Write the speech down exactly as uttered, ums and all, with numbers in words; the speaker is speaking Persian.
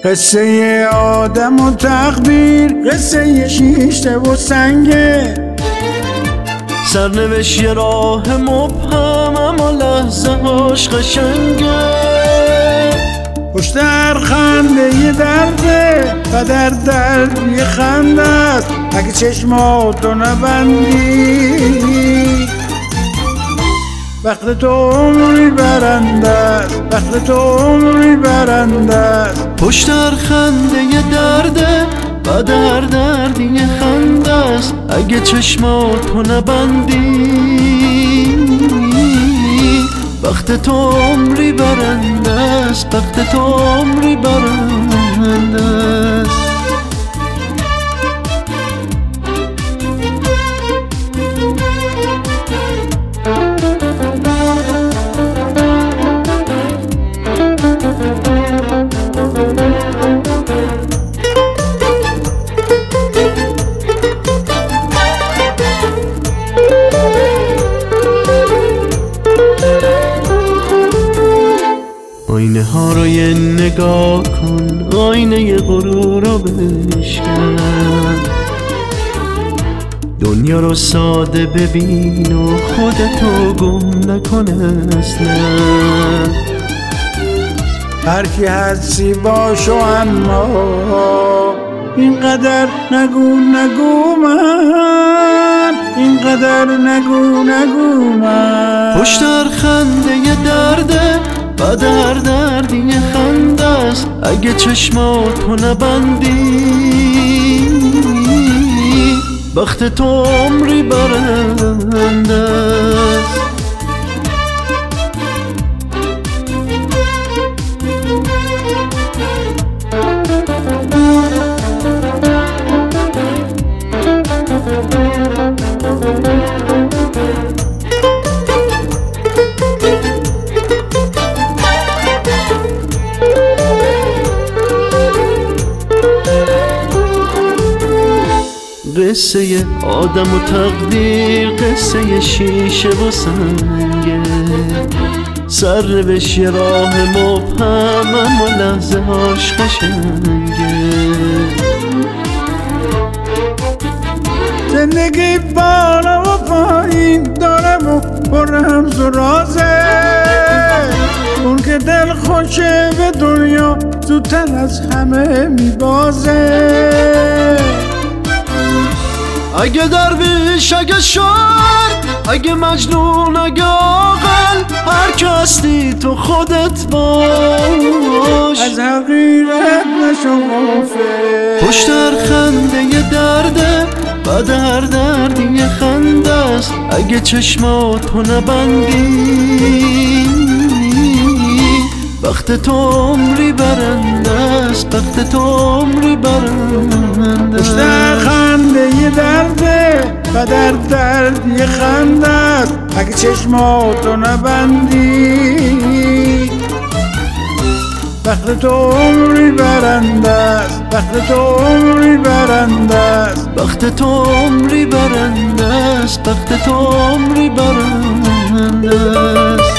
قصه آدم و تقدیر، قصه شیشته و سنگه. سرنوشت یه راه مبهم اما لحظه هاش قشنگه. پشت هر خنده یه درده و در درد یه خنده است. اگه چشماتو نبندی وقت تو عمری برنده است، وقت تو عمری برنده است. پشت هر خنده یه درده و در درد یه خنده است. اگه چشماتو نبندی وقت تو عمری برنده است، وقت تو عمری برنده است. آینه ها رو یه نگاه کن، آینه غرور رو بشکن. دنیا رو ساده ببین و خودتو گم نکن اصلا. هر کی هستی باشو اما اینقدر نگو نگو من، اینقدر نگو نگو من. پشت هر خنده یه درده و در درد یه خنده است. اگه چشماتو نبندی وقت تو عمری برنده است. قصه آدم و تقدیر، قصه شیشه و سنگه. سرنوشت یه راه مبهم اما لحظه هاش قشنگه. زندگی بالا و پایین دارم و پر رمز و رازه. اون که دل خوشه به دنیا زودتر از همه میبازه. اگه درویش، اگه شاعر، اگه مجنون، اگه عاقل، هر که هستی تو خودت باش. از حقیقت نشو غافل. پشت هر خنده یه درده و در درد یه خنده است. اگه چشماتو نبندی وقت تو عمری برنده است، وقت تو عمری برنده است. پشت هر خنده یه درده و در درد یه خنده است. اگه چشماتو نبندی وقت تو عمری برنده است، وقت تو عمری برنده است. وقت تو عمری برنده است، وقت تو عمری برنده است.